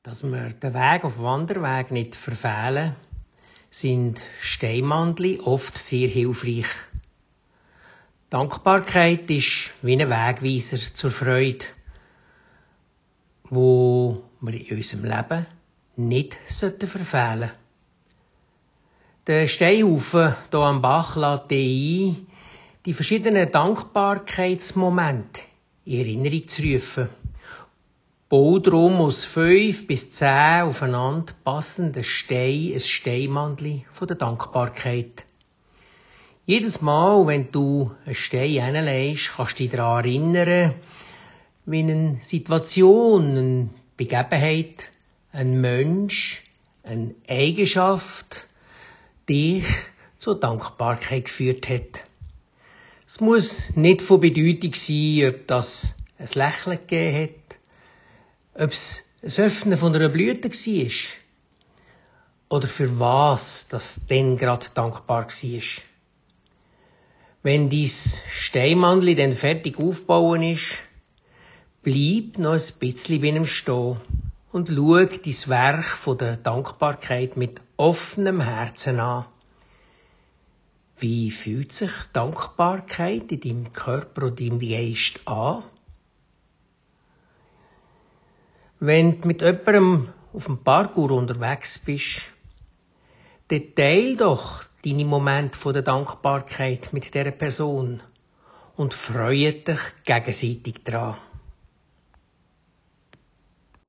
Dass wir den Weg auf dem Wanderweg nicht verfehlen, sind Steinmandli oft sehr hilfreich. Dankbarkeit ist wie ein Wegweiser zur Freude, wo wir in unserem Leben nicht verfehlen sollten. Der Steinhaufen hier am Bach lädt ein, die verschiedenen Dankbarkeitsmomente in Erinnerung zu rufen. Bau darum aus 5 bis 10 aufeinander passenden Steinen ein Steinmandli von der Dankbarkeit. Jedes Mal, wenn du einen Stein hinlegst, kannst du dich daran erinnern, wie eine Situation, eine Begebenheit, ein Mensch, eine Eigenschaft dich zur Dankbarkeit geführt hat. Es muss nicht von Bedeutung sein, ob das ein Lächeln gegeben hat, ob es ein Öffnen von einer Blüte war oder für was das denn gerade dankbar war. Wenn dein Steinmandli dann fertig aufgebaut ist, bleib noch ein bisschen bei ihm stehen und schau dein Werk von der Dankbarkeit mit offenem Herzen an. Wie fühlt sich Dankbarkeit in deinem Körper und deinem Geist an? Wenn du mit jemandem auf dem Parkour unterwegs bist, dann teile doch deine Momente der Dankbarkeit mit dieser Person und freue dich gegenseitig daran.